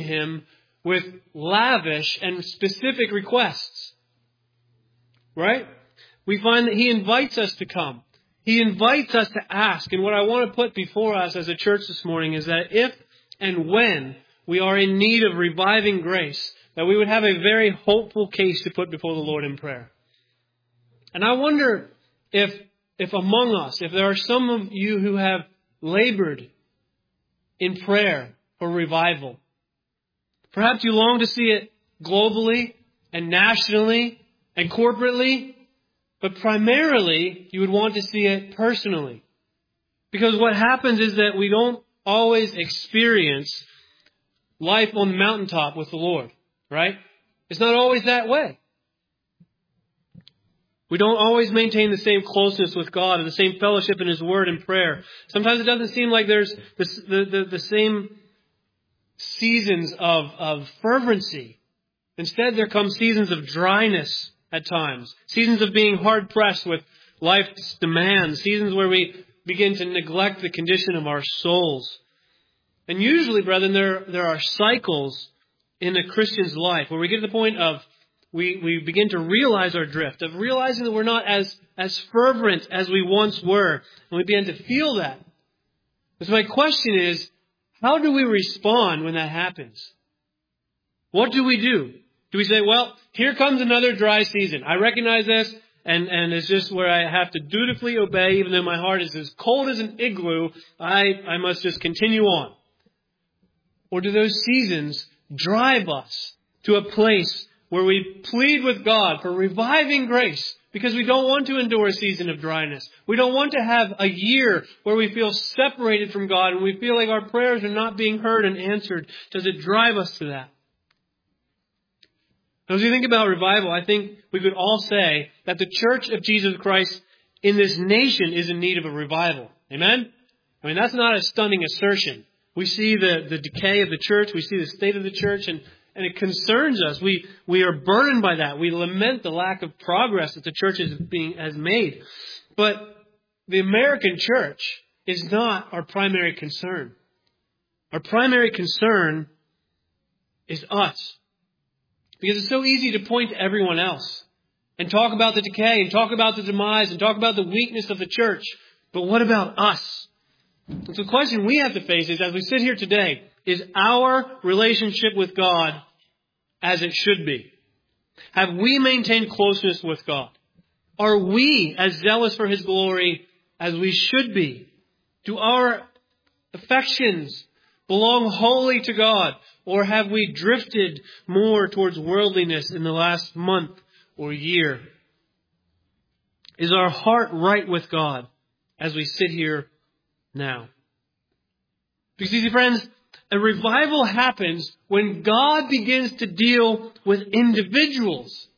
Him with lavish and specific requests. Right? We find that He invites us to come. He invites us to ask. And what I want to put before us as a church this morning is that if and when we are in need of reviving grace, that we would have a very hopeful case to put before the Lord in prayer. And I wonder if among us, if there are some of you who have labored in prayer for revival. Perhaps you long to see it globally and nationally and corporately, but primarily you would want to see it personally. Because what happens is that we don't always experience life on the mountaintop with the Lord, right? It's not always that way. We don't always maintain the same closeness with God and the same fellowship in His Word and prayer. Sometimes it doesn't seem like there's the same seasons of fervency. Instead, there come seasons of dryness at times. Seasons of being hard-pressed with life's demands. Seasons where we begin to neglect the condition of our souls. And usually, brethren, there are cycles in a Christian's life where we get to the point of we begin to realize our drift, of realizing that we're not as fervent as we once were. And we begin to feel that. So my question is, how do we respond when that happens? What do we do? Do we say, well, here comes another dry season. I recognize this, and it's just where I have to dutifully obey, even though my heart is as cold as an igloo. I must just continue on. Or do those seasons drive us to a place where we plead with God for reviving grace because we don't want to endure a season of dryness. We don't want to have a year where we feel separated from God and we feel like our prayers are not being heard and answered. Does it drive us to that? As we think about revival, I think we could all say that the Church of Jesus Christ in this nation is in need of a revival. Amen? I mean, that's not a stunning assertion. We see the decay of the church. We see the state of the church, and it concerns us. We are burdened by that. We lament the lack of progress that the church has made. But the American church is not our primary concern. Our primary concern is us. Because it's so easy to point to everyone else and talk about the decay and talk about the demise and talk about the weakness of the church. But what about us? And so the question we have to face is, as we sit here today, is our relationship with God as it should be? Have we maintained closeness with God? Are we as zealous for His glory as we should be? Do our affections belong wholly to God? Or have we drifted more towards worldliness in the last month or year? Is our heart right with God as we sit here now? Because, you see, friends, a revival happens when God begins to deal with individuals,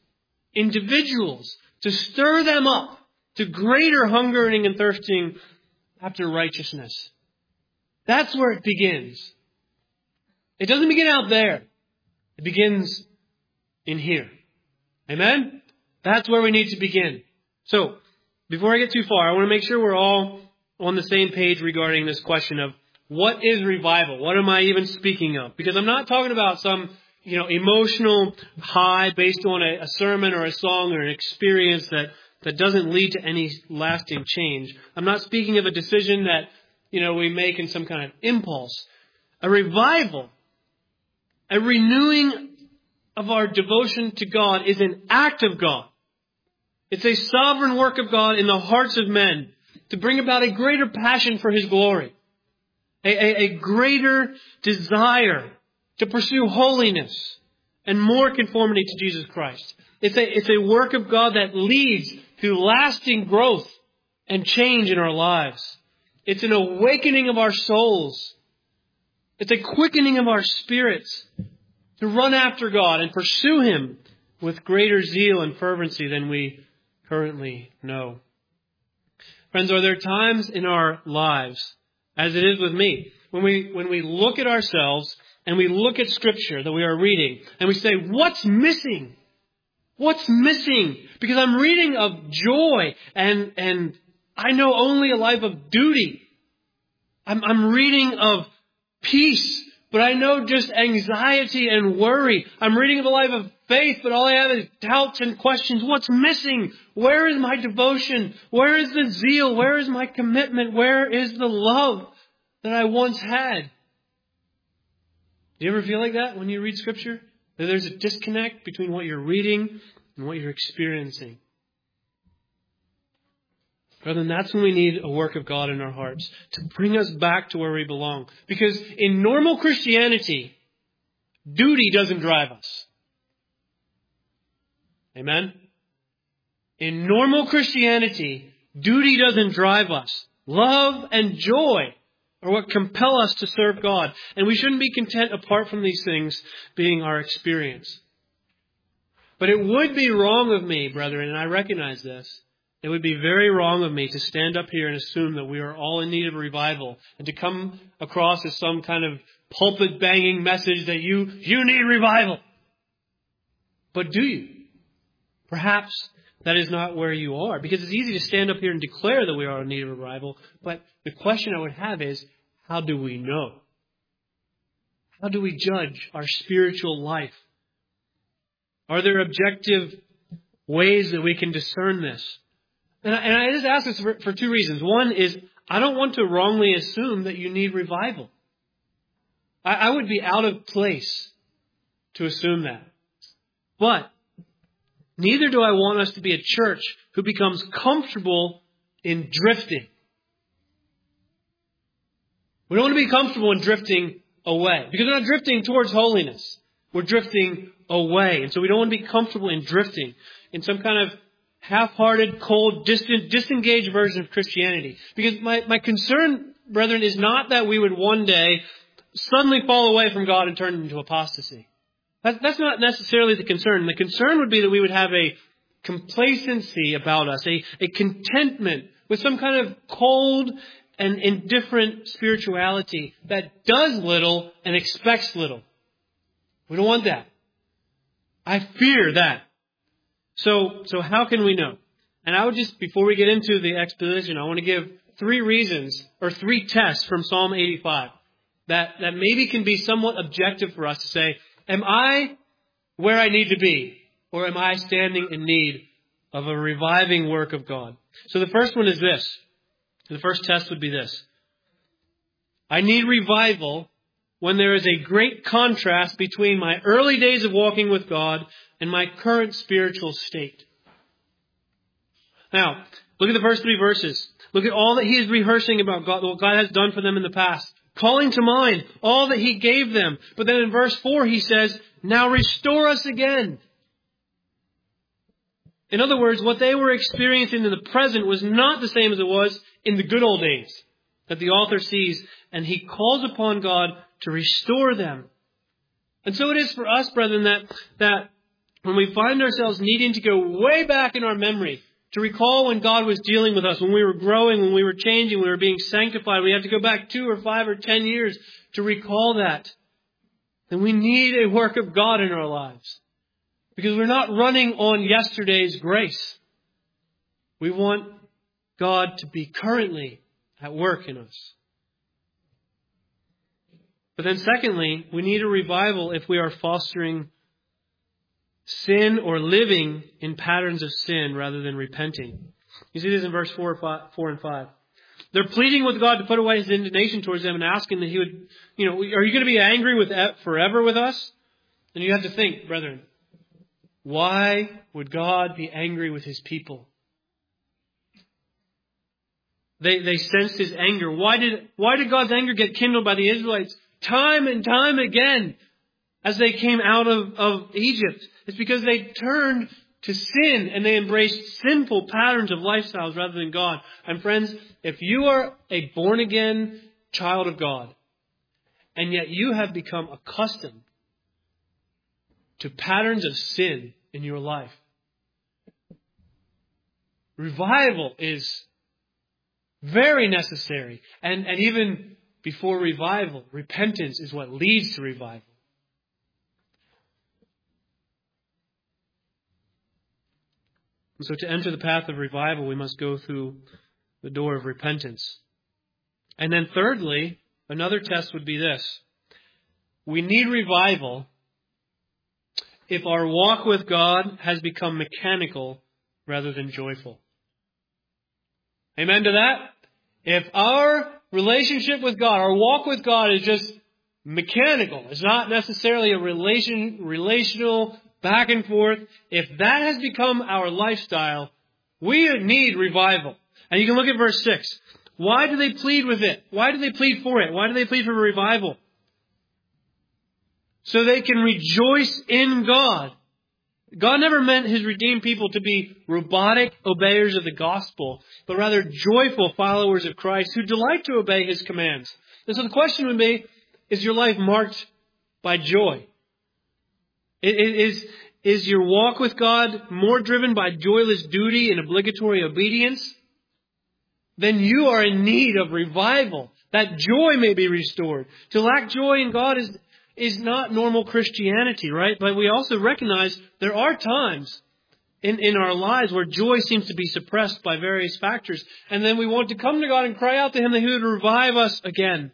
to stir them up to greater hungering and thirsting after righteousness. That's where it begins. It doesn't begin out there. It begins in here. Amen? That's where we need to begin. So, before I get too far, I want to make sure we're all on the same page regarding this question of what is revival? What am I even speaking of? Because I'm not talking about some, emotional high based on a sermon or a song or an experience that doesn't lead to any lasting change. I'm not speaking of a decision that, we make in some kind of impulse. A revival, a renewing of our devotion to God is an act of God. It's a sovereign work of God in the hearts of men to bring about a greater passion for His glory, a greater desire to pursue holiness and more conformity to Jesus Christ. It's a work of God that leads to lasting growth and change in our lives. It's an awakening of our souls. It's a quickening of our spirits to run after God and pursue Him with greater zeal and fervency than we currently know. Friends, are there times in our lives, as it is with me, when we look at ourselves and we look at Scripture that we are reading and we say, what's missing? What's missing? Because I'm reading of joy and I know only a life of duty. I'm reading of peace but I know just anxiety and worry. I'm reading the life of faith, but all I have is doubts and questions. What's missing? Where is my devotion? Where is the zeal? Where is my commitment? Where is the love that I once had? Do you ever feel like that when you read Scripture? That there's a disconnect between what you're reading and what you're experiencing. Brethren, that's when we need a work of God in our hearts to bring us back to where we belong. Because in normal Christianity, duty doesn't drive us. Amen? In normal Christianity, duty doesn't drive us. Love and joy are what compel us to serve God. And we shouldn't be content apart from these things being our experience. But it would be wrong of me, brethren, and I recognize this. It would be very wrong of me to stand up here and assume that we are all in need of revival and to come across as some kind of pulpit banging message that you need revival. But do you? Perhaps that is not where you are, because it's easy to stand up here and declare that we are in need of revival. But the question I would have is, how do we know? How do we judge our spiritual life? Are there objective ways that we can discern this? And I just ask this for two reasons. One is, I don't want to wrongly assume that you need revival. I would be out of place to assume that. But neither do I want us to be a church who becomes comfortable in drifting. We don't want to be comfortable in drifting away. Because we're not drifting towards holiness. We're drifting away. And so we don't want to be comfortable in drifting in some kind of half-hearted, cold, distant, disengaged version of Christianity. Because my concern, brethren, is not that we would one day suddenly fall away from God and turn into apostasy. That's not necessarily the concern. The concern would be that we would have a complacency about us, a contentment with some kind of cold and indifferent spirituality that does little and expects little. We don't want that. I fear that. So how can we know? And I would just, before we get into the exposition, I want to give 3 reasons or 3 tests from Psalm 85 that maybe can be somewhat objective for us to say, am I where I need to be? Or am I standing in need of a reviving work of God? So the first one is this. The first test would be this. I need revival when there is a great contrast between my early days of walking with God and my current spiritual state. Now, look at the first 3 verses. Look at all that he is rehearsing about God, what God has done for them in the past. Calling to mind all that he gave them. But then in verse 4 he says, now restore us again. In other words, what they were experiencing in the present was not the same as it was in the good old days that the author sees. And he calls upon God to restore them. And so it is for us, brethren, that when we find ourselves needing to go way back in our memory to recall when God was dealing with us, when we were growing, when we were changing, when we were being sanctified, we have to go back 2 or 5 or 10 years to recall that. Then we need a work of God in our lives. Because we're not running on yesterday's grace. We want God to be currently at work in us. But then secondly, we need a revival if we are fostering sin or living in patterns of sin rather than repenting. You see this in verse 4 and 5. They're pleading with God to put away his indignation towards them and asking that he would, are you going to be angry forever with us? And you have to think, brethren, why would God be angry with his people? They sensed his anger. Why did God's anger get kindled by the Israelites time and time again as they came out of Egypt? It's because they turned to sin and they embraced sinful patterns of lifestyles rather than God. And friends, if you are a born-again child of God, and yet you have become accustomed to patterns of sin in your life, revival is very necessary. And even before revival, repentance is what leads to revival. And so to enter the path of revival, we must go through the door of repentance. And then thirdly, another test would be this. we need revival if our walk with God has become mechanical rather than joyful. Amen to that? If our relationship with God, our walk with God is just mechanical, it's not necessarily a relational back and forth, if that has become our lifestyle, we need revival. And you can look at verse 6. Why do they plead with it? Why do they plead for it? Why do they plead for revival? So they can rejoice in God. God never meant His redeemed people to be robotic obeyers of the gospel, but rather joyful followers of Christ who delight to obey His commands. And so the question would be, is your life marked by joy? Is your walk with God more driven by joyless duty and obligatory obedience? Then you are in need of revival, that joy may be restored. To lack joy in God is not normal Christianity, right? But we also recognize there are times in our lives where joy seems to be suppressed by various factors. And then we want to come to God and cry out to Him that He would revive us again.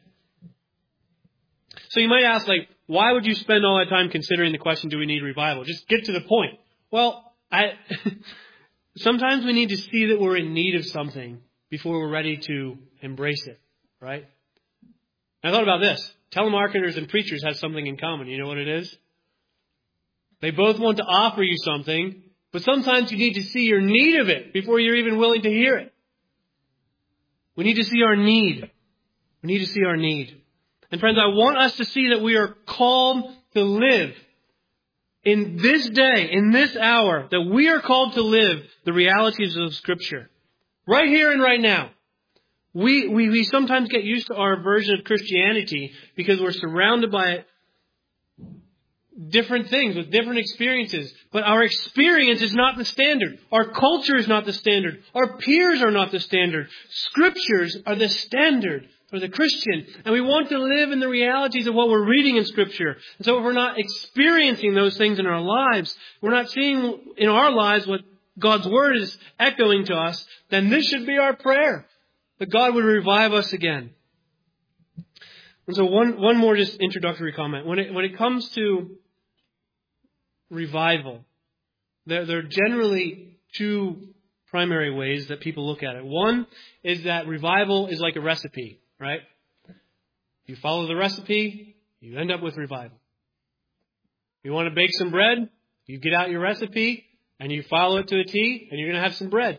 So you might ask, why would you spend all that time considering the question, do we need revival? Just get to the point. Well, sometimes we need to see that we're in need of something before we're ready to embrace it, right? I thought about this. Telemarketers and preachers have something in common. You know what it is? They both want to offer you something, but sometimes you need to see your need of it before you're even willing to hear it. We need to see our need. We need to see our need. And friends, I want us to see that we are called to live in this day, in this hour, that we are called to live the realities of Scripture. Right here and right now. We sometimes get used to our version of Christianity because we're surrounded by different things with different experiences. But our experience is not the standard. Our culture is not the standard. Our peers are not the standard. Scriptures are the standard for the Christian. And we want to live in the realities of what we're reading in Scripture. And so if we're not experiencing those things in our lives, we're not seeing in our lives what God's Word is echoing to us, then this should be our prayer, that God would revive us again. And so one more just introductory comment. When it comes to revival, there are generally two primary ways that people look at it. One is that revival is like a recipe, right? You follow the recipe, you end up with revival. You want to bake some bread, you get out your recipe, and you follow it to a T, and you're going to have some bread.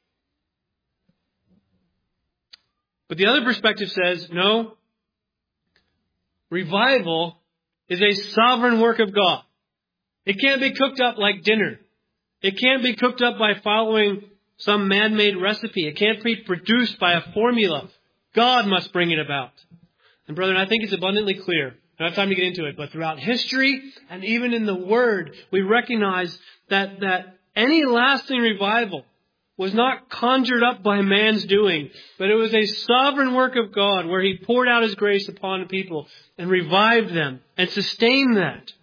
But the other perspective says, no, revival is a sovereign work of God. It can't be cooked up like dinner. It can't be cooked up by following some man-made recipe. It can't be produced by a formula. God must bring it about. And brethren, I think it's abundantly clear. I don't have time to get into it, but throughout history and even in the Word, we recognize that any lasting revival was not conjured up by man's doing, but it was a sovereign work of God where He poured out His grace upon the people and revived them and sustained that.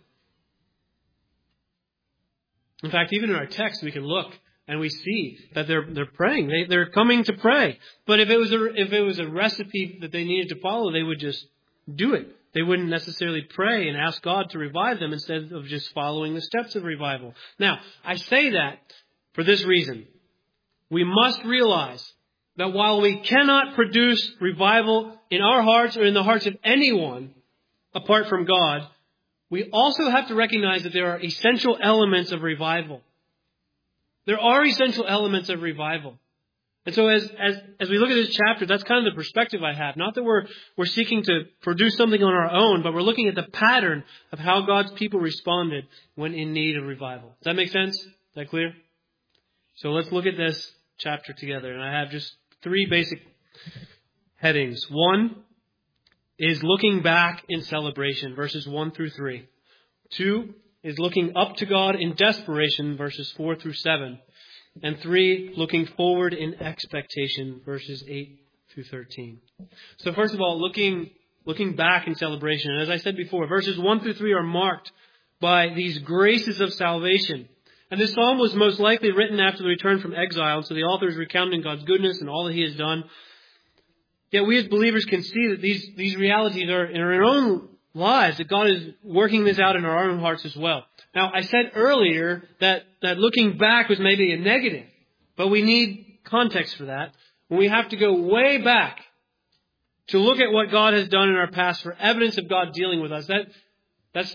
In fact, even in our text, we can look and we see that they're praying. They're coming to pray. But if it was a recipe that they needed to follow, they would just do it. They wouldn't necessarily pray and ask God to revive them instead of just following the steps of revival. Now, I say that for this reason. We must realize that while we cannot produce revival in our hearts or in the hearts of anyone apart from God, we also have to recognize that there are essential elements of revival. There are essential elements of revival. And so as we look at this chapter, that's kind of the perspective I have. Not that we're seeking to produce something on our own, but we're looking at the pattern of how God's people responded when in need of revival. Does that make sense? Is that clear? So let's look at this chapter together. And I have just three basic headings. One is looking back in celebration, verses 1 through 3. 2 is looking up to God in desperation, verses 4 through 7. And 3, looking forward in expectation, verses 8 through 13. So first of all, looking back in celebration. And as I said before, verses 1 through 3 are marked by these graces of salvation. And this psalm was most likely written after the return from exile. And so the author is recounting God's goodness and all that He has done. Yet we as believers can see that these realities are in our own lives, that God is working this out in our own hearts as well. Now, I said earlier that looking back was maybe a negative, but we need context for that. When we have to go way back to look at what God has done in our past for evidence of God dealing with us, that's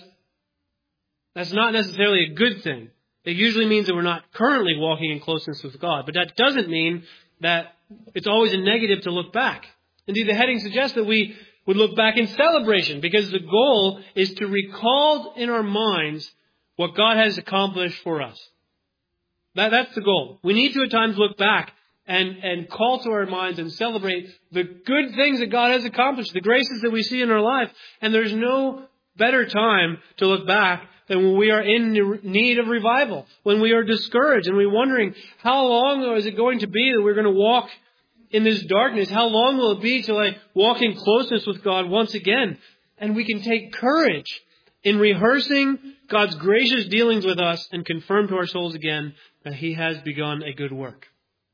not necessarily a good thing. It usually means that we're not currently walking in closeness with God. But that doesn't mean that it's always a negative to look back. Indeed, the heading suggests that we would look back in celebration, because the goal is to recall in our minds what God has accomplished for us. That's the goal. We need to at times look back and call to our minds and celebrate the good things that God has accomplished, the graces that we see in our life. And there's no better time to look back than when we are in need of revival, when we are discouraged and we're wondering, how long is it going to be that we're going to walk in this darkness? How long will it be till I walk in closeness with God once again? And we can take courage in rehearsing God's gracious dealings with us and confirm to our souls again that He has begun a good work.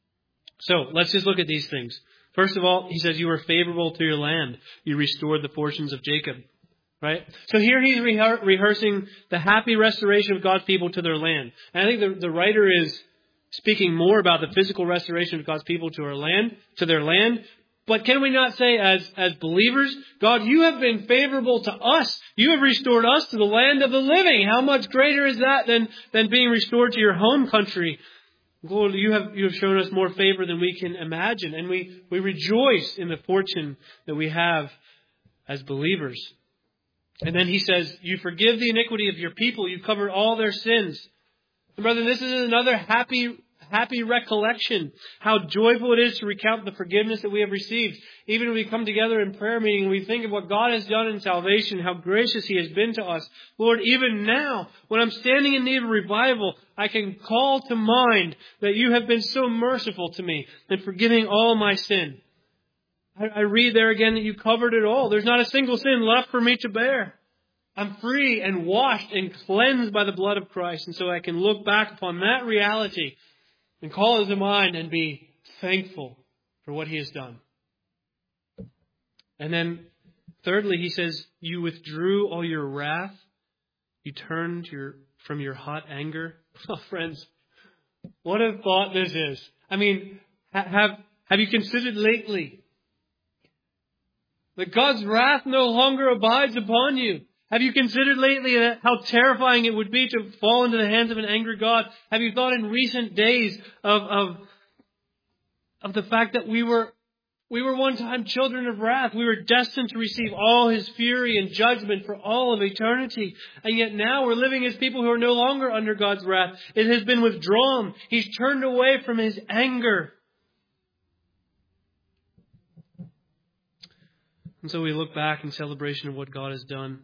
So let's just look at these things. First of all, He says, you were favorable to your land. You restored the fortunes of Jacob. Right? So here he's rehearsing the happy restoration of God's people to their land. And I think the writer is speaking more about the physical restoration of God's people to their land. But can we not say as believers, God, you have been favorable to us. You have restored us to the land of the living. How much greater is that than being restored to your home country? Lord, you have shown us more favor than we can imagine. And we rejoice in the fortune that we have as believers. And then he says, you forgive the iniquity of your people. You cover all their sins. And brethren, this is another happy recollection. How joyful it is to recount the forgiveness that we have received. Even when we come together in prayer meeting and we think of what God has done in salvation, how gracious He has been to us. Lord, even now, when I'm standing in need of revival, I can call to mind that you have been so merciful to me in forgiving all my sin. I read there again that you covered it all. There's not a single sin left for me to bear. I'm free and washed and cleansed by the blood of Christ. And so I can look back upon that reality and call it to mind and be thankful for what He has done. And then thirdly, he says, you withdrew all your wrath. You turned from your hot anger. Oh, friends, what a thought this is. I mean, have you considered lately that God's wrath no longer abides upon you? Have you considered lately how terrifying it would be to fall into the hands of an angry God? Have you thought in recent days of the fact that we were one time children of wrath? We were destined to receive all His fury and judgment for all of eternity. And yet now we're living as people who are no longer under God's wrath. It has been withdrawn. He's turned away from His anger. And so we look back in celebration of what God has done.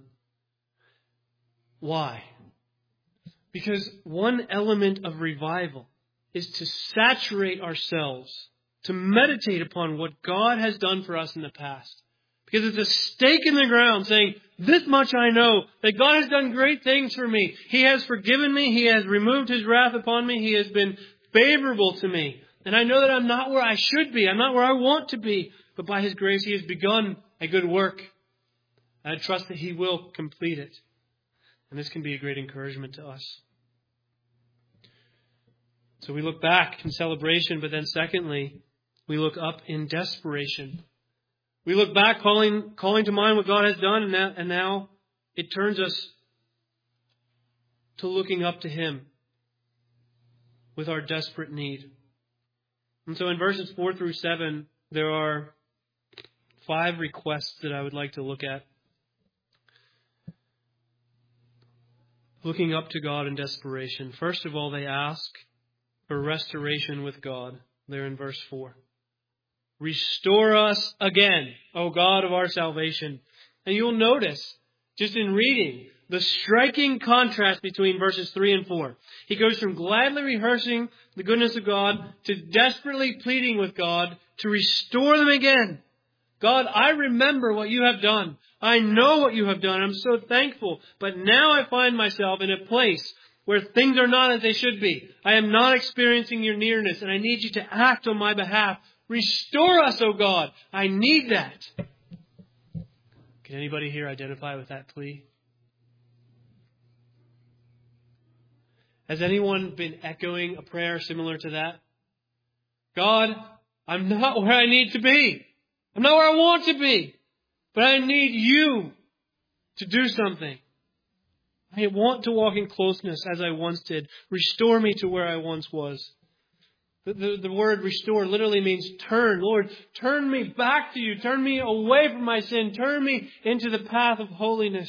Why? Because one element of revival is to saturate ourselves, to meditate upon what God has done for us in the past. Because it's a stake in the ground saying, this much I know, that God has done great things for me. He has forgiven me. He has removed His wrath upon me. He has been favorable to me. And I know that I'm not where I should be. I'm not where I want to be. But by His grace, He has begun a good work. And I trust that He will complete it. And this can be a great encouragement to us. So we look back in celebration, but then secondly, we look up in desperation. We look back calling to mind what God has done, and now it turns us to looking up to Him with our desperate need. And so in verses 4 through 7, there are 5 requests that I would like to look at. Looking up to God in desperation. First of all, they ask for restoration with God. There in verse 4. Restore us again, O God of our salvation. And you'll notice, just in reading, the striking contrast between verses 3 and 4. He goes from gladly rehearsing the goodness of God to desperately pleading with God to restore them again. God, I remember what you have done. I know what you have done. I'm so thankful. But now I find myself in a place where things are not as they should be. I am not experiencing your nearness, and I need you to act on my behalf. Restore us, O God. I need that. Can anybody here identify with that plea? Has anyone been echoing a prayer similar to that? God, I'm not where I need to be. I'm not where I want to be. But I need you to do something. I want to walk in closeness as I once did. Restore me to where I once was. The word restore literally means turn. Lord, turn me back to you. Turn me away from my sin. Turn me into the path of holiness.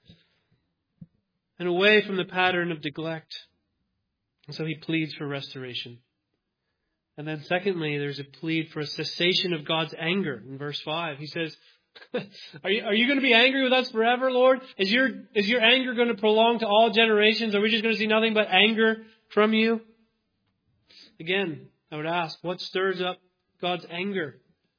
And away from the pattern of neglect. And so he pleads for restoration. And then secondly, there's a plead for a cessation of God's anger. In verse 5, he says, Are you going to be angry with us forever, Lord? Is your anger going to prolong to all generations? Are we just going to see nothing but anger from you? Again, I would ask, what stirs up God's anger?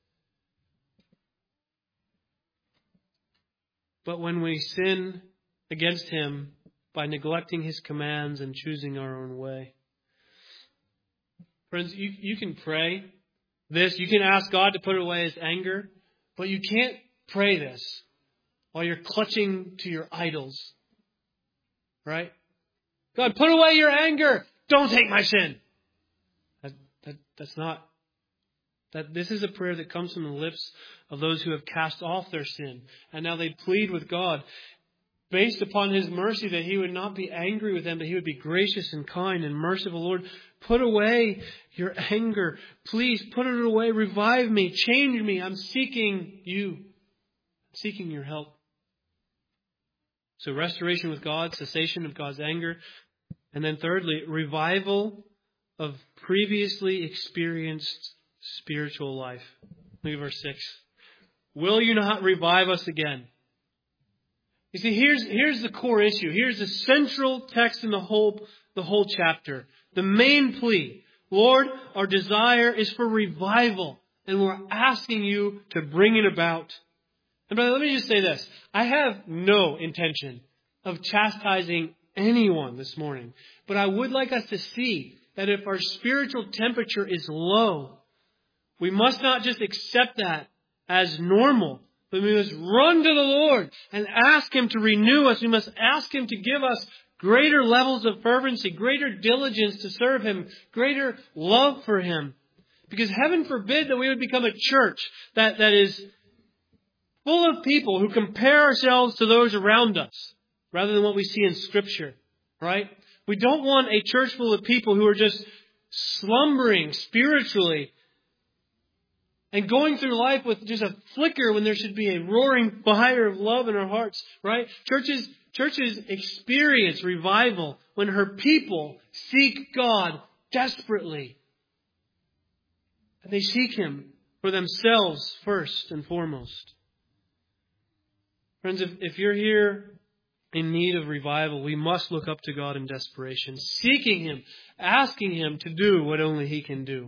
But when we sin against Him by neglecting His commands and choosing our own way. Friends, you can pray this. You can ask God to put away His anger. But you can't pray this while you're clutching to your idols. Right? God, put away your anger. Don't take my sin. That's not. This is a prayer that comes from the lips of those who have cast off their sin. And now they plead with God based upon His mercy that He would not be angry with them, but He would be gracious and kind and merciful. Lord, put away your anger. Please put it away. Revive me. Change me. I'm seeking you. I'm seeking your help. So restoration with God, cessation of God's anger. And then thirdly, revival of previously experienced spiritual life. Look at verse 6. Will you not revive us again? You see, here's the core issue. Here's the central text in the whole chapter. The main plea. Lord, our desire is for revival. And we're asking you to bring it about. And brother, let me just say this. I have no intention of chastising anyone this morning. But I would like us to see that if our spiritual temperature is low, we must not just accept that as normal, but we must run to the Lord and ask Him to renew us. We must ask Him to give us greater levels of fervency, greater diligence to serve Him, greater love for Him. Because heaven forbid that we would become a church that is full of people who compare ourselves to those around us rather than what we see in Scripture, right? We don't want a church full of people who are just slumbering spiritually and going through life with just a flicker when there should be a roaring fire of love in our hearts, right? Churches experience revival when her people seek God desperately. And they seek Him for themselves first and foremost. Friends, if you're here in need of revival, we must look up to God in desperation, seeking Him, asking Him to do what only He can do.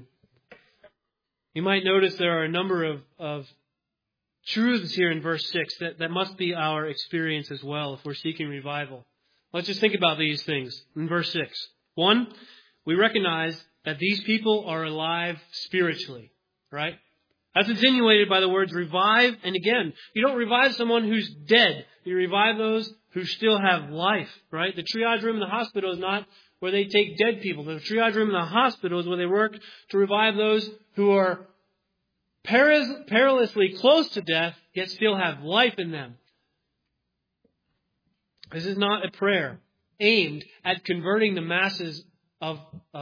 You might notice there are a number of truths here in verse 6 that must be our experience as well if we're seeking revival. Let's just think about these things in verse 6. 1, we recognize that these people are alive spiritually, right? That's insinuated by the words revive. And again, you don't revive someone who's dead. You revive those who still have life, right? The triage room in the hospital is not where they take dead people. The triage room in the hospital is where they work to revive those who are perilously close to death, yet still have life in them. This is not a prayer aimed at converting the masses of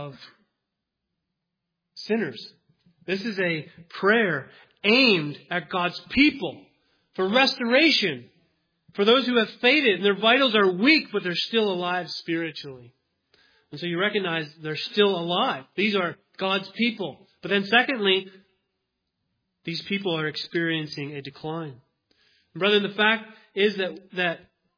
sinners. This is a prayer aimed at God's people for restoration, for those who have faded and their vitals are weak, but they're still alive spiritually. And so you recognize they're still alive. These are God's people. But then secondly, these people are experiencing a decline. Brethren, the fact is that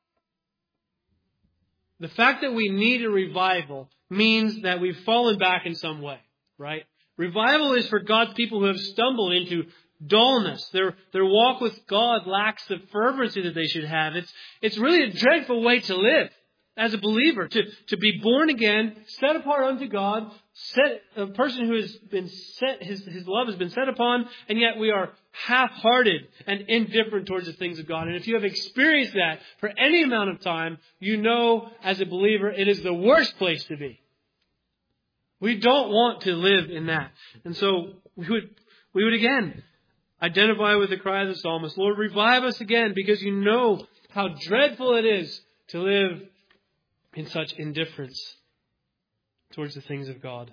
the fact that we need a revival means that we've fallen back in some way, right? Revival is for God's people who have stumbled into dullness. Their walk with God lacks the fervency that they should have. It's really a dreadful way to live. as a believer, to be born again, set apart unto God, a person who has been set, his love has been set upon, and yet we are half-hearted and indifferent towards the things of God. And if you have experienced that for any amount of time, you know as a believer it is the worst place to be. We don't want to live in that. And so we would again identify with the cry of the psalmist, Lord, revive us again, because you know how dreadful it is to live in such indifference towards the things of God.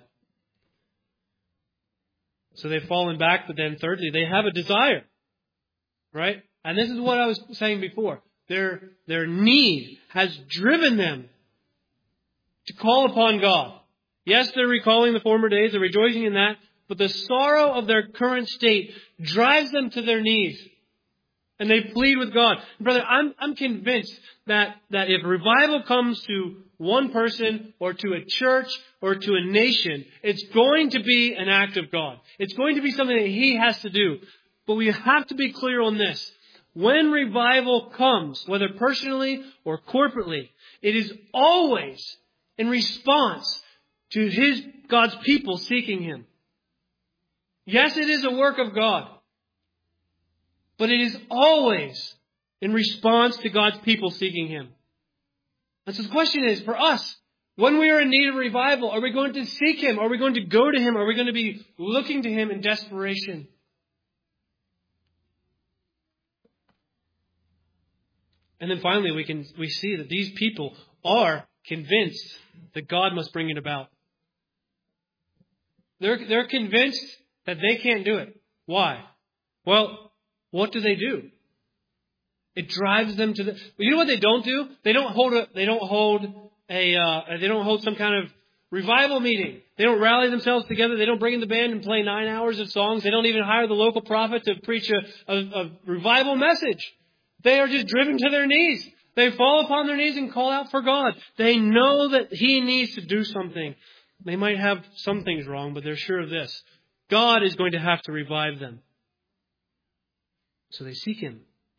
So they've fallen back, but then thirdly, they have a desire. Right? And this is what I was saying before. Their need has driven them to call upon God. Yes, they're recalling the former days, they're rejoicing in that, but the sorrow of their current state drives them to their knees. And they plead with God. Brother, I'm convinced that if revival comes to one person or to a church or to a nation, it's going to be an act of God. It's going to be something that He has to do. But we have to be clear on this. When revival comes, whether personally or corporately, it is always in response to God's people seeking Him. Yes, it is a work of God. But it is always in response to God's people seeking Him. And so the question is, for us, when we are in need of revival, are we going to seek Him? Are we going to go to Him? Are we going to be looking to Him in desperation? And then finally, we see that these people are convinced that God must bring it about. They're convinced that they can't do it. Why? Well, what do? It drives them to you know what they don't do? They don't hold some kind of revival meeting. They don't rally themselves together. They don't bring in the band and play 9 hours of songs. They don't even hire the local prophet to preach a revival message. They are just driven to their knees. They fall upon their knees and call out for God. They know that He needs to do something. They might have some things wrong, but they're sure of this. God is going to have to revive them. So they seek Him.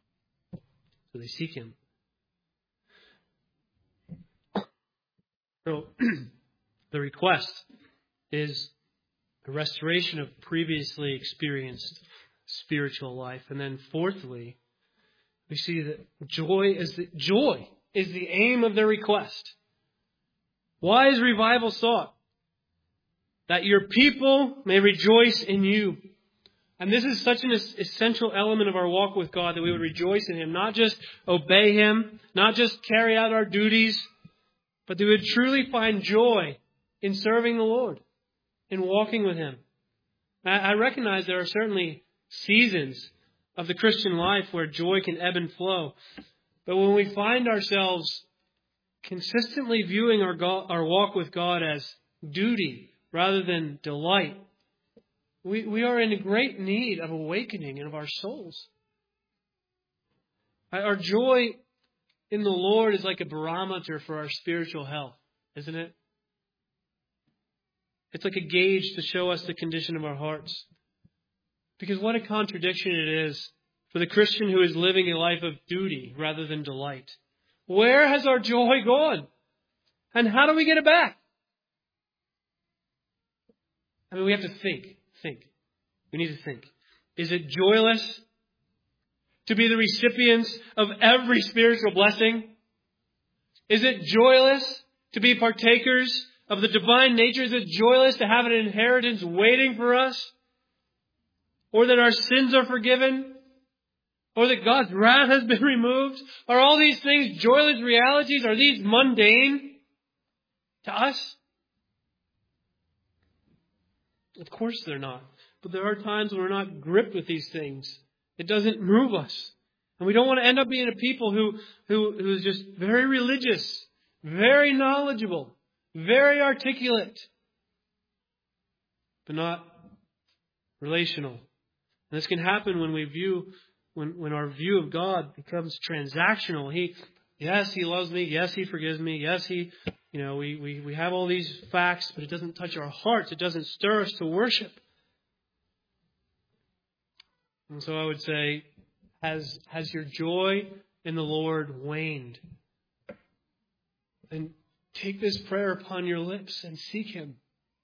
So the request is a restoration of previously experienced spiritual life. And then fourthly, we see that joy is the aim of their request. Why is revival sought? That your people may rejoice in you. And this is such an essential element of our walk with God, that we would rejoice in Him, not just obey Him, not just carry out our duties, but that we would truly find joy in serving the Lord, in walking with Him. I recognize there are certainly seasons of the Christian life where joy can ebb and flow. But when we find ourselves consistently viewing our walk with God as duty rather than delight, we are in great need of awakening in our souls. Our joy in the Lord is like a barometer for our spiritual health, isn't it? It's like a gauge to show us the condition of our hearts. Because what a contradiction it is for the Christian who is living a life of duty rather than delight. Where has our joy gone? And how do we get it back? I mean, we have to think. We need to think. Is it joyless to be the recipients of every spiritual blessing? Is it joyless to be partakers of the divine nature? Is it joyless to have an inheritance waiting for us? Or that our sins are forgiven? Or that God's wrath has been removed? Are all these things joyless realities? Are these mundane to us? Of course they're not. But there are times when we're not gripped with these things. It doesn't move us. And we don't want to end up being a people who is just very religious, very knowledgeable, very articulate, but not relational. And this can happen when when our view of God becomes transactional. He loves me. Yes, He forgives me. Yes, we have all these facts, but it doesn't touch our hearts. It doesn't stir us to worship. And so I would say, has your joy in the Lord waned? And take this prayer upon your lips and seek Him.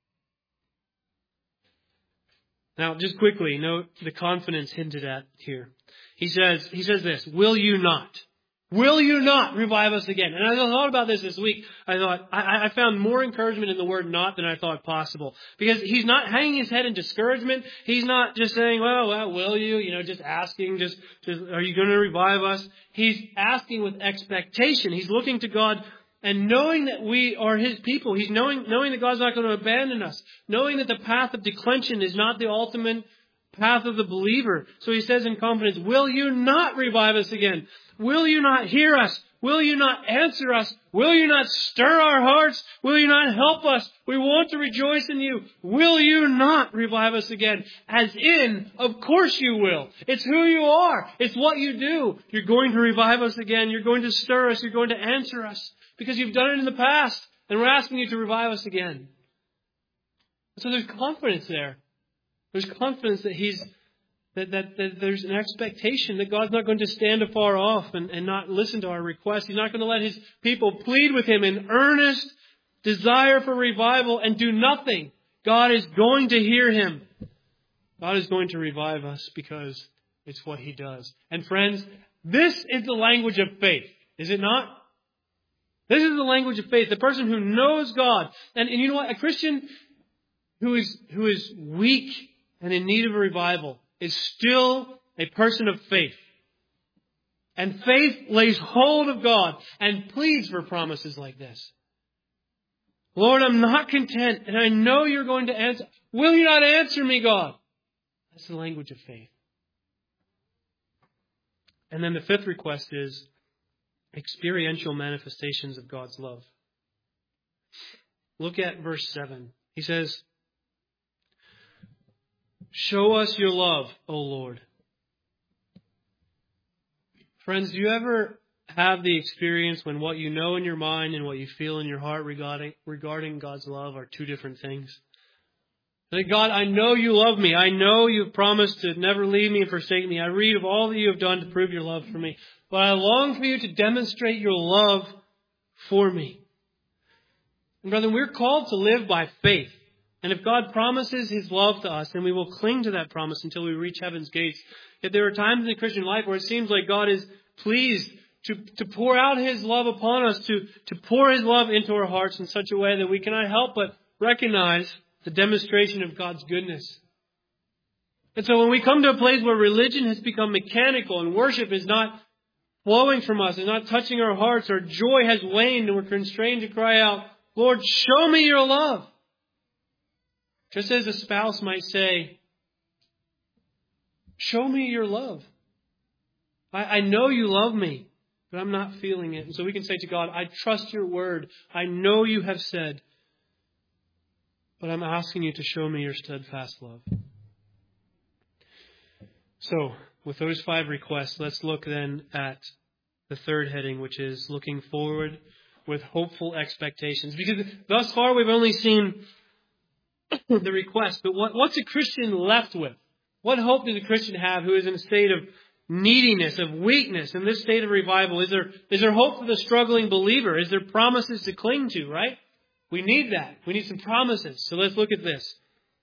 Now, just quickly, note the confidence hinted at here. He says this, will you not? Will you not revive us again? And as I thought about this week, I found more encouragement in the word not than I thought possible. Because he's not hanging his head in discouragement. He's not just saying, well, will you? Just asking, just are you going to revive us? He's asking with expectation. He's looking to God and knowing that we are His people. He's knowing that God's not going to abandon us. Knowing that the path of declension is not the ultimate path of the believer. So he says in confidence, will you not revive us again? Will you not hear us? Will you not answer us? Will you not stir our hearts? Will you not help us? We want to rejoice in you. Will you not revive us again? As in, of course you will. It's who you are. It's what you do. You're going to revive us again. You're going to stir us. You're going to answer us. Because you've done it in the past. And we're asking you to revive us again. So there's confidence there. There's confidence that that there's an expectation that God's not going to stand afar off and not listen to our requests. He's not going to let His people plead with Him in earnest desire for revival and do nothing. God is going to hear him. God is going to revive us because it's what He does. And friends, this is the language of faith, is it not? This is the language of faith. The person who knows God. And you know what? A Christian who is weak and in need of a revival is still a person of faith. And faith lays hold of God and pleads for promises like this. Lord, I'm not content, and I know you're going to answer. Will you not answer me, God? That's the language of faith. And then the fifth request is experiential manifestations of God's love. Look at verse 7. He says, show us your love, O Lord. Friends, do you ever have the experience when what you know in your mind and what you feel in your heart regarding God's love are two different things? Like, God, I know you love me. I know you've promised to never leave me and forsake me. I read of all that you have done to prove your love for me. But I long for you to demonstrate your love for me. And brethren, we're called to live by faith. And if God promises His love to us, then we will cling to that promise until we reach heaven's gates. Yet there are times in the Christian life where it seems like God is pleased to pour out His love upon us, to pour His love into our hearts in such a way that we cannot help but recognize the demonstration of God's goodness. And so when we come to a place where religion has become mechanical and worship is not flowing from us, is not touching our hearts, our joy has waned and we're constrained to cry out, Lord, show me your love. Just as a spouse might say, show me your love. I know you love me, but I'm not feeling it. And so we can say to God, I trust your word. I know you have said, but I'm asking you to show me your steadfast love. So, with those 5 requests, let's look then at the third heading, which is looking forward with hopeful expectations. Because thus far we've only seen the request, but what's a Christian left with? What hope does a Christian have who is in a state of neediness, of weakness, in this state of revival? Is there hope for the struggling believer? Is there promises to cling to, right? We need that. We need some promises. So let's look at this.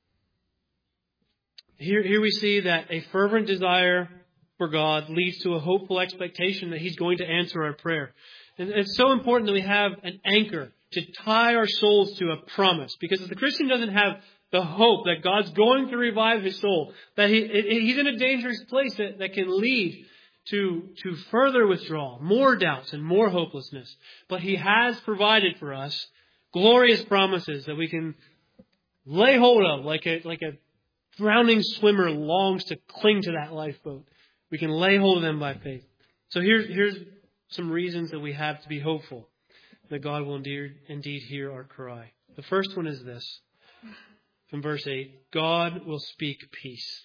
Here we see that a fervent desire for God leads to a hopeful expectation that He's going to answer our prayer. And it's so important that we have an anchor to tie our souls to a promise. Because if the Christian doesn't have the hope that God's going to revive his soul, that he's in a dangerous place that can lead to further withdrawal, more doubts and more hopelessness. But He has provided for us glorious promises that we can lay hold of like a drowning swimmer longs to cling to that lifeboat. We can lay hold of them by faith. So here's some reasons that we have to be hopeful that God will indeed hear our cry. The first one is this. From verse 8, God will speak peace.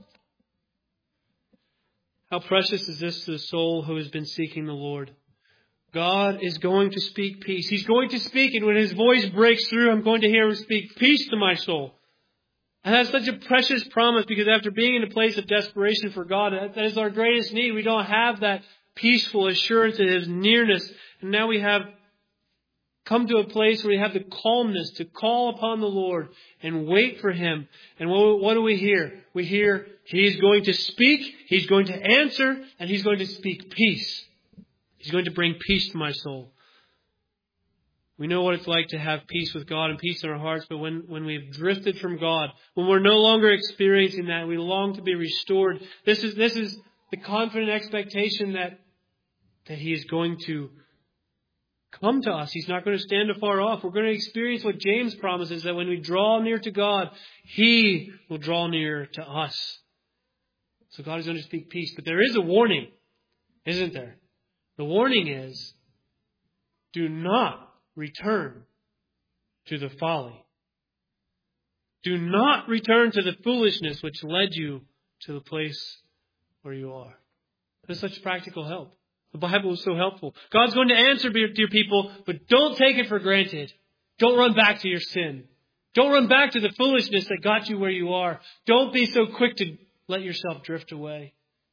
How precious is this to the soul who has been seeking the Lord. God is going to speak peace. He's going to speak, and when His voice breaks through, I'm going to hear Him speak peace to my soul. And that's such a precious promise, because after being in a place of desperation for God, that is our greatest need. We don't have that peaceful assurance of His nearness. And now we have come to a place where we have the calmness to call upon the Lord and wait for Him. And what do we hear? We hear He's going to speak, He's going to answer, and He's going to speak peace. He's going to bring peace to my soul. We know what it's like to have peace with God and peace in our hearts, but when we've drifted from God, when we're no longer experiencing that, we long to be restored. This is the confident expectation that He is going to come to us. He's not going to stand afar off. We're going to experience what James promises, that when we draw near to God, He will draw near to us. So God is going to speak peace. But there is a warning, isn't there? The warning is, do not return to the folly. Do not return to the foolishness which led you to the place where you are. That's such practical help. The Bible is so helpful. God's going to answer to your people, but don't take it for granted. Don't run back to your sin. Don't run back to the foolishness that got you where you are. Don't be so quick to let yourself drift away.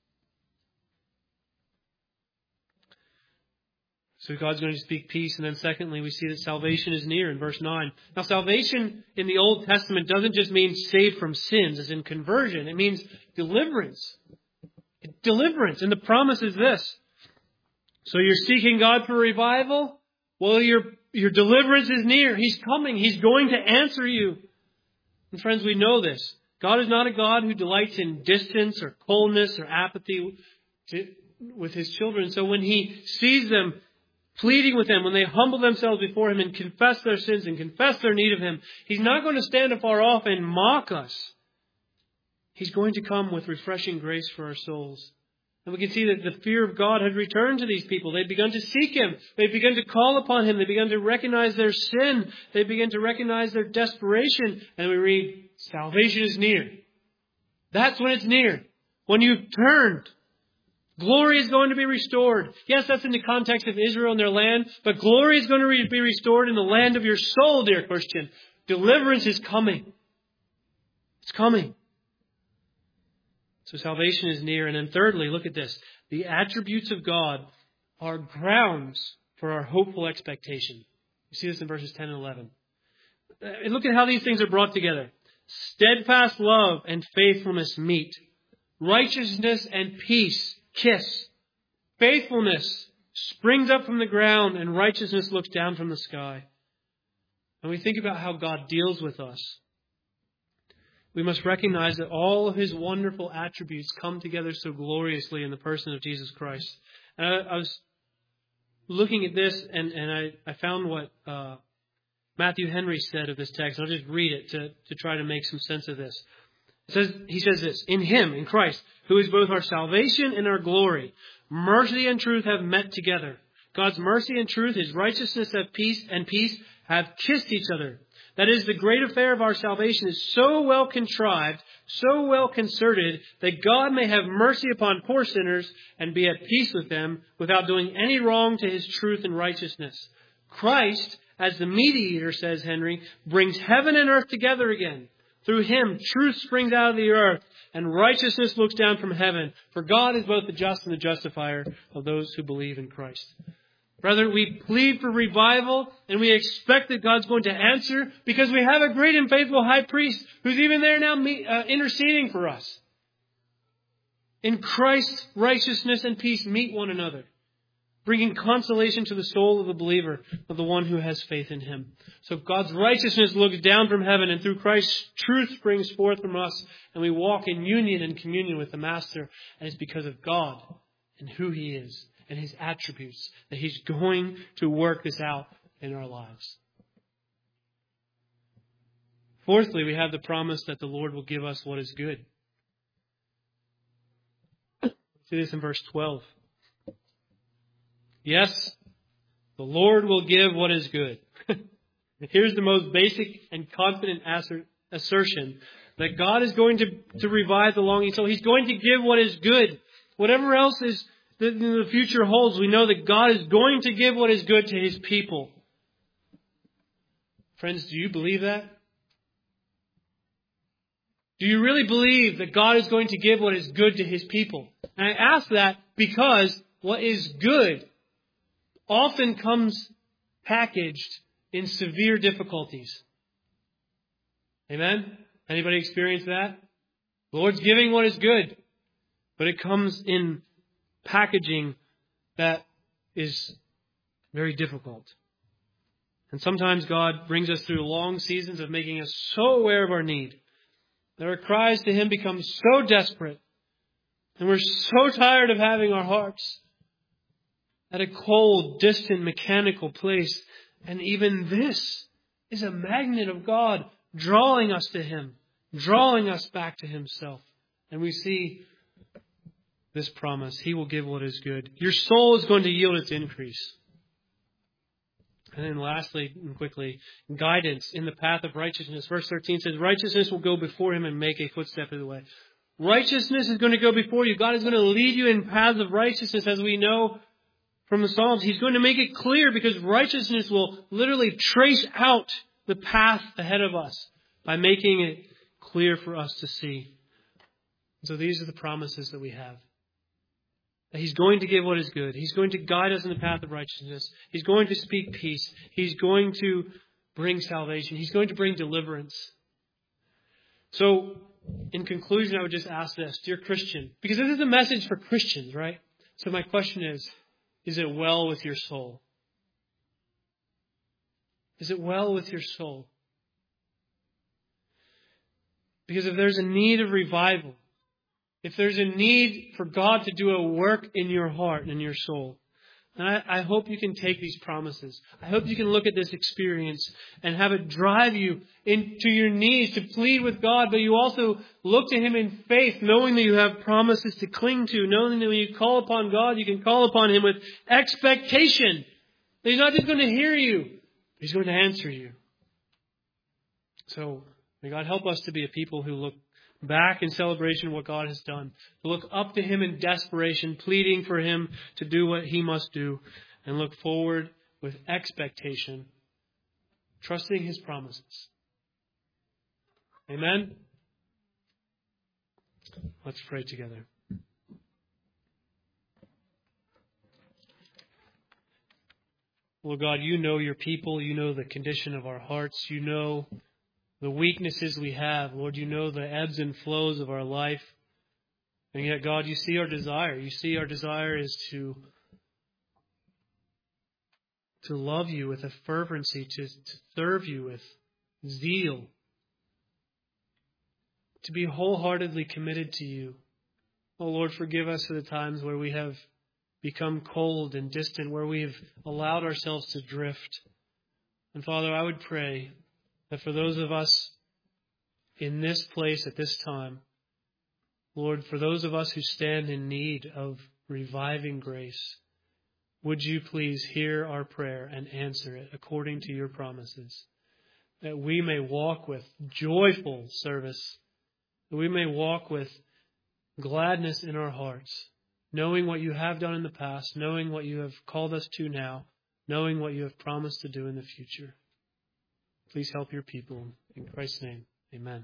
So God's going to speak peace. And then secondly, we see that salvation is near in verse 9. Now, salvation in the Old Testament doesn't just mean saved from sins, as in conversion. It means deliverance. Deliverance. And the promise is this. So you're seeking God for revival? Well, your deliverance is near. He's coming. He's going to answer you. And friends, we know this. God is not a God who delights in distance or coldness or apathy with His children. So when He sees them pleading with Him, when they humble themselves before Him and confess their sins and confess their need of Him, He's not going to stand afar off and mock us. He's going to come with refreshing grace for our souls. And we can see that the fear of God had returned to these people. They'd begun to seek Him. They'd begun to call upon Him. They began to recognize their sin. They began to recognize their desperation. And we read, salvation is near. That's when it's near. When you've turned. Glory is going to be restored. Yes, that's in the context of Israel and their land. But glory is going to be restored in the land of your soul, dear Christian. Deliverance is coming. It's coming. So salvation is near. And then thirdly, look at this. The attributes of God are grounds for our hopeful expectation. You see this in verses 10 and 11. And look at how these things are brought together. Steadfast love and faithfulness meet. Righteousness and peace kiss. Faithfulness springs up from the ground and righteousness looks down from the sky. And we think about how God deals with us. We must recognize that all of His wonderful attributes come together so gloriously in the person of Jesus Christ. And I was looking at this and I found what Matthew Henry said of this text. I'll just read it to try to make some sense of this. He says this, in Him, in Christ, who is both our salvation and our glory, mercy and truth have met together. God's mercy and truth, His righteousness and peace have kissed each other. That is, the great affair of our salvation is so well contrived, so well concerted, that God may have mercy upon poor sinners and be at peace with them without doing any wrong to His truth and righteousness. Christ, as the mediator, says Henry, brings heaven and earth together again. Through Him, truth springs out of the earth, and righteousness looks down from heaven. For God is both the just and the justifier of those who believe in Christ. Brethren, we plead for revival, and we expect that God's going to answer, because we have a great and faithful high priest who's even there now interceding for us. In Christ, righteousness and peace meet one another, bringing consolation to the soul of the believer, of the one who has faith in Him. So God's righteousness looks down from heaven, and through Christ's truth springs forth from us, and we walk in union and communion with the Master. And it's because of God and who He is and His attributes that He's going to work this out in our lives. Fourthly, we have the promise that the Lord will give us what is good. See this in verse 12. Yes, the Lord will give what is good. Here's the most basic and confident assertion that God is going to revive the longing soul. He's going to give what is good. Whatever else is the future holds, we know that God is going to give what is good to His people. Friends, do you believe that? Do you really believe that God is going to give what is good to His people? And I ask that because what is good often comes packaged in severe difficulties. Amen? Anybody experience that? The Lord's giving what is good, but it comes in packaging that is very difficult. And sometimes God brings us through long seasons of making us so aware of our need that our cries to Him become so desperate, and we're so tired of having our hearts at a cold, distant, mechanical place. And even this is a magnet of God drawing us to Him, drawing us back to Himself. And we see this promise: He will give what is good. Your soul is going to yield its increase. And then lastly and quickly, guidance in the path of righteousness. Verse 13 says, righteousness will go before him and make a footstep of the way. Righteousness is going to go before you. God is going to lead you in paths of righteousness, as we know from the Psalms. He's going to make it clear, because righteousness will literally trace out the path ahead of us by making it clear for us to see. And so these are the promises that we have. That He's going to give what is good. He's going to guide us in the path of righteousness. He's going to speak peace. He's going to bring salvation. He's going to bring deliverance. So, in conclusion, I would just ask this, dear Christian, because this is a message for Christians, right? So my question is it well with your soul? Is it well with your soul? Because if there's a need of revival, if there's a need for God to do a work in your heart and in your soul, and I hope you can take these promises. I hope you can look at this experience and have it drive you into your knees to plead with God, but you also look to Him in faith, knowing that you have promises to cling to, knowing that when you call upon God, you can call upon Him with expectation. That He's not just going to hear you, He's going to answer you. So may God help us to be a people who look back in celebration of what God has done, to look up to Him in desperation, pleading for Him to do what He must do, and look forward with expectation, trusting His promises. Amen? Let's pray together. Lord God, You know Your people. You know the condition of our hearts. You know the weaknesses we have. Lord, You know the ebbs and flows of our life. And yet, God, You see our desire. You see our desire is to love You with a fervency, to serve You with zeal, to be wholeheartedly committed to You. Oh, Lord, forgive us for the times where we have become cold and distant, where we have allowed ourselves to drift. And Father, I would pray that for those of us in this place at this time, Lord, for those of us who stand in need of reviving grace, would You please hear our prayer and answer it according to Your promises, that we may walk with joyful service, that we may walk with gladness in our hearts, knowing what You have done in the past, knowing what You have called us to now, knowing what You have promised to do in the future. Please help Your people. In Christ's name, amen.